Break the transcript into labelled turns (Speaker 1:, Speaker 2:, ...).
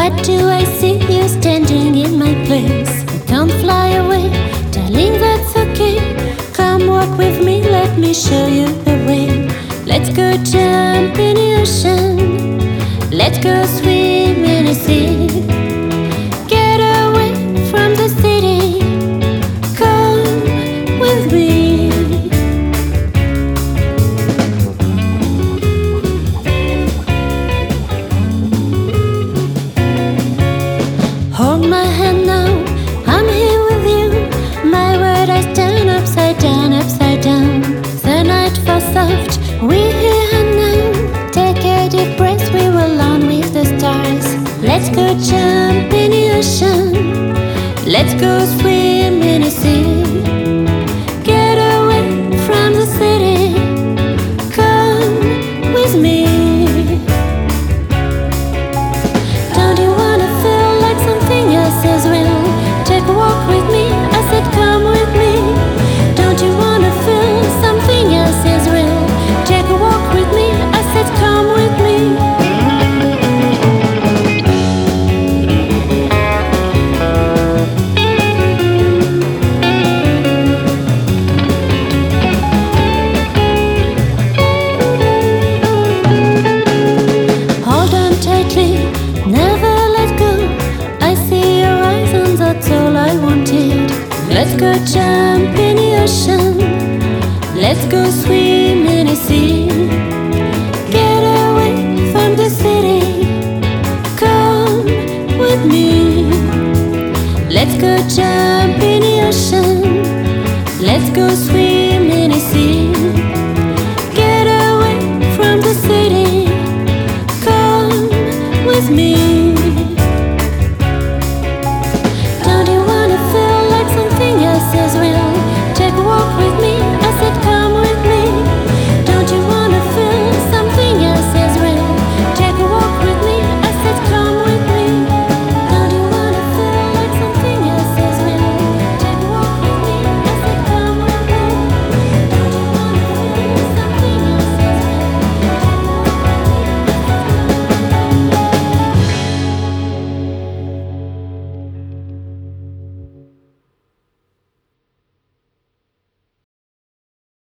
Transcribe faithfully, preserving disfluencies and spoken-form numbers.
Speaker 1: What do I see? You standing in my place. I can't fly away, darling, that's okay. Come walk with me, let me show you the way. Let's go jump in the ocean, let's go swim in the sea. Get away from the city, come with me. Hold my hand now, I'm here with you. My word, I stand upside down, upside down. The night falls soft, we're here now. Take a deep breath, we will on with the stars. Let's go jump in the ocean, let's go swim in the sea.